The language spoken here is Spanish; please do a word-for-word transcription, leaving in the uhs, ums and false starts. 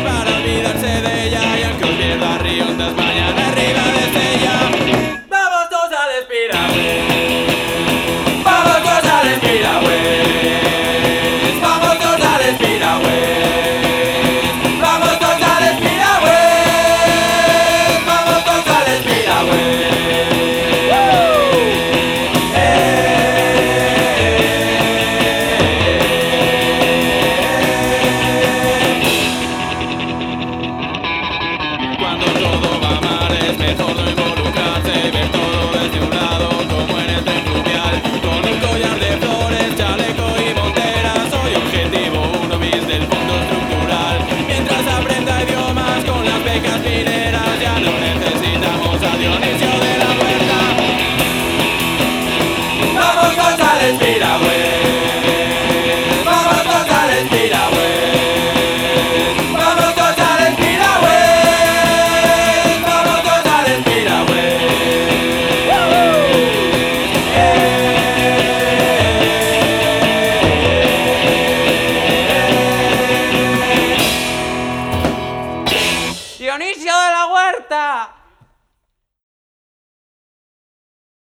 para olvidarse de ella. Y aunque os pierda riondas mañana arriba de ella. Vamos todos al Espiragüe. Vamos todos al Espiragüe. Vamos todos al Espiragüe. Vamos todos al Espiragüe. Vamos todos al Espiragüe. Cuando todo va mal es mejor no involucrarse, ver todo desde un lado como en el tren fluvial. Con un collar de flores, chaleco y montera, soy objetivo uno bis del fondo estructural. Mientras aprenda idiomas con las becas mineras, ya no necesitamos a Dionisio de la Huerta. Vamos todos al Espiragüe.